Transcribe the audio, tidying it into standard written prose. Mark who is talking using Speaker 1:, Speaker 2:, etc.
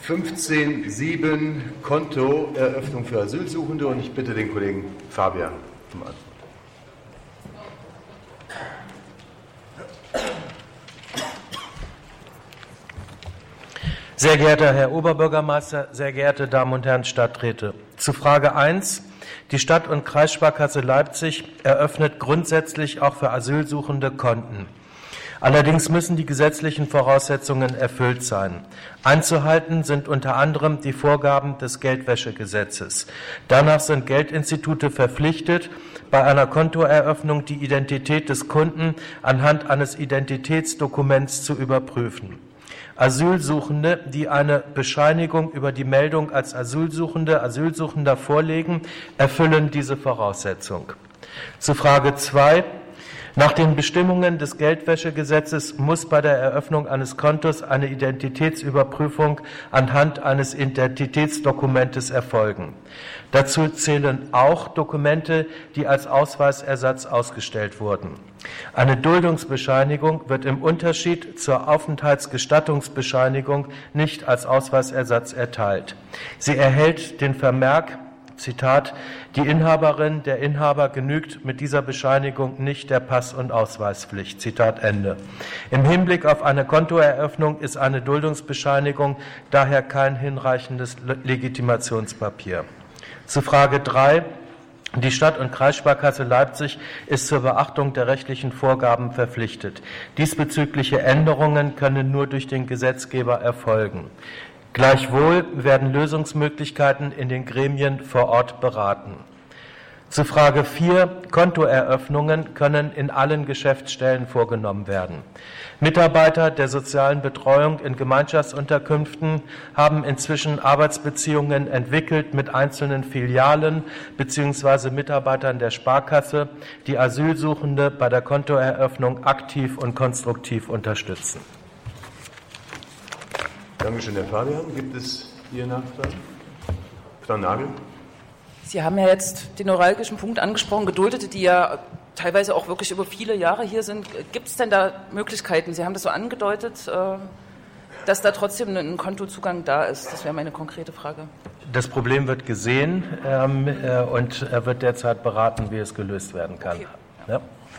Speaker 1: 15.7 Kontoeröffnung für Asylsuchende, und ich bitte den Kollegen Fabian zum Antwort.
Speaker 2: Sehr geehrter Herr Oberbürgermeister, sehr geehrte Damen und Herren Stadträte. Zu Frage 1. Die Stadt- und Kreissparkasse Leipzig eröffnet grundsätzlich auch für Asylsuchende Konten. Allerdings müssen die gesetzlichen Voraussetzungen erfüllt sein. Einzuhalten sind unter anderem die Vorgaben des Geldwäschegesetzes. Danach sind Geldinstitute verpflichtet, bei einer Kontoeröffnung die Identität des Kunden anhand eines Identitätsdokuments zu überprüfen. Asylsuchende, die eine Bescheinigung über die Meldung als Asylsuchender vorlegen, erfüllen diese Voraussetzung. Zu Frage 2. Nach den Bestimmungen des Geldwäschegesetzes muss bei der Eröffnung eines Kontos eine Identitätsüberprüfung anhand eines Identitätsdokumentes erfolgen. Dazu zählen auch Dokumente, die als Ausweisersatz ausgestellt wurden. Eine Duldungsbescheinigung wird im Unterschied zur Aufenthaltsgestattungsbescheinigung nicht als Ausweisersatz erteilt. Sie erhält den Vermerk, Zitat, die Inhaberin, der Inhaber genügt mit dieser Bescheinigung nicht der Pass- und Ausweispflicht. Zitat Ende. Im Hinblick auf eine Kontoeröffnung ist eine Duldungsbescheinigung daher kein hinreichendes Legitimationspapier. Zu Frage 3. Die Stadt- und Kreissparkasse Leipzig ist zur Beachtung der rechtlichen Vorgaben verpflichtet. Diesbezügliche Änderungen können nur durch den Gesetzgeber erfolgen. Gleichwohl werden Lösungsmöglichkeiten in den Gremien vor Ort beraten. Zu Frage 4. Kontoeröffnungen können in allen Geschäftsstellen vorgenommen werden. Mitarbeiter der sozialen Betreuung in Gemeinschaftsunterkünften haben inzwischen Arbeitsbeziehungen entwickelt mit einzelnen Filialen bzw. Mitarbeitern der Sparkasse, die Asylsuchende bei der Kontoeröffnung aktiv und konstruktiv unterstützen.
Speaker 1: Dankeschön, Herr Fabian. Gibt es hier Nachfragen? Frau Nagel?
Speaker 3: Sie haben ja jetzt den neuralgischen Punkt angesprochen, Geduldete, die ja teilweise auch wirklich über viele Jahre hier sind. Gibt es denn da Möglichkeiten? Sie haben das so angedeutet, dass da trotzdem ein Kontozugang da ist. Das wäre meine konkrete Frage.
Speaker 2: Das Problem wird gesehen und wird derzeit beraten, wie es gelöst werden kann. Okay. Ja.